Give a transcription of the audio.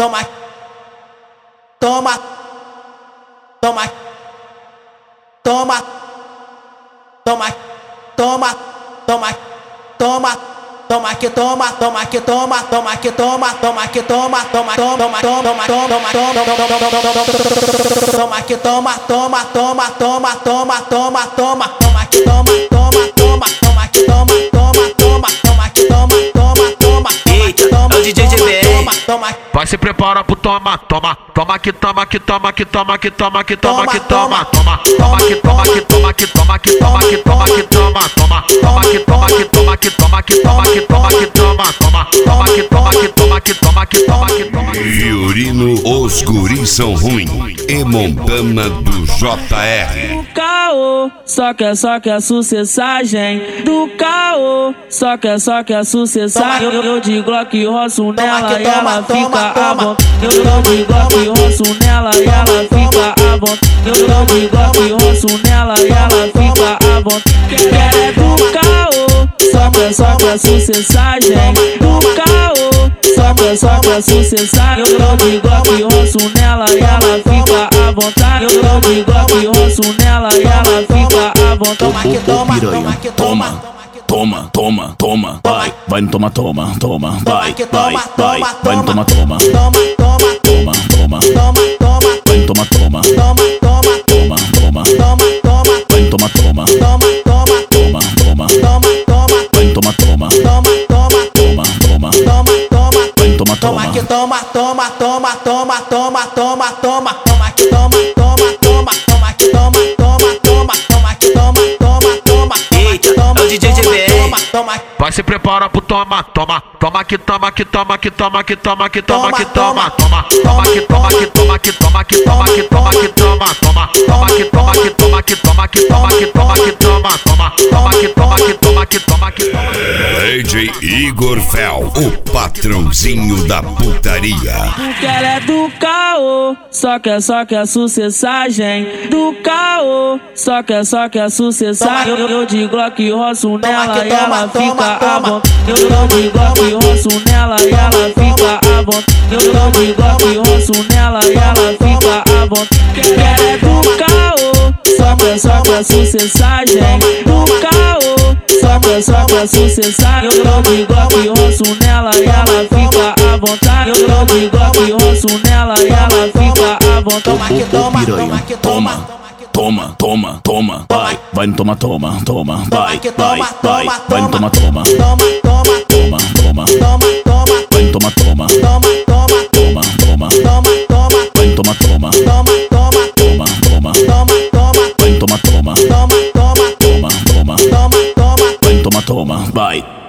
toma, toma, toma, toma, toma, toma, toma, toma, toma que toma, toma que toma, toma que toma, toma que toma, toma, toma, toma, toma, toma que toma, toma, toma, toma, toma, toma, toma, toma que toma, toma, toma, toma que toma, toma, toma, toma que toma, toma, toma, eita, é o DJ GBR. Vai se prepara pro toma, toma, toma que toma, que toma, que toma, que toma, que toma, que toma, toma, toma que toma, que toma, que toma, que toma, que toma, que toma, toma, toma que toma, que toma, que toma, que toma, que toma, que toma, toma, toma que toma, que toma, que toma, que toma, que toma. Fiorino, os guris são ruim e Montana do JR. Do caô, só quer sucessagem. Do caô, só quer sucessagem. Eu de Glock roço nela e ela fica à vontade. Eu de Glock roço nela e ela fica à vontade. Eu de Glock roço nela e ela fica à vontade. Quer é do caô, só quer sucessagem. Do caô, só quer sucessagem. Eu de Glock roço nela e ela fica à vontade. Eu de Glock roço nela e ela fica à vontade. Toma, piranha, toma, toma, toma, toma, vai, vai no toma, toma, toma, vai, vai, vai, vai no toma, toma, toma, toma, toma, vai no toma, toma, toma, toma, vai no toma, toma, toma, vai no toma, toma, vai no toma, toma que toma. toma, toma, toma, toma, toma, toma, toma que toma, toma, toma, toma que toma, toma, toma, toma que toma, toma, toma, Eita, é o DJ GBR. Vai se prepara pro toma, toma, toma que toma, que toma, que toma, que toma, que toma, que toma, toma, toma que toma, que toma, que toma, que toma, que toma, que toma, toma, toma que toma, que toma, que toma, que toma, que toma, que toma, toma, toma que toma, que toma, que toma, que toma. DJ Igor Fel, o patrãozinho da putaria. Porque ela é do caô, só quer sucessagem. Do caô, só quer sucessagem. Eu de Glock roço nela e ela fica à vontade. Eu de Glock roço nela e ela fica à vontade. Eu de Glock roço nela e ela fica à vontade. Quer é do caô, só quer sucessagem. Do caô, só quer sucessagem. Eu de Glock roço nela e ela fica à vontade. Eu de Glock roço nela e ela fica à vontade. Piranha, toma, toma, toma, toma, vai, vai no toma, toma, toma, vai, vai, vai, vai no toma, toma, toma, toma, vai no toma, toma, toma, vai no toma, toma, vai no toma, toma, vai no toma, toma, vai.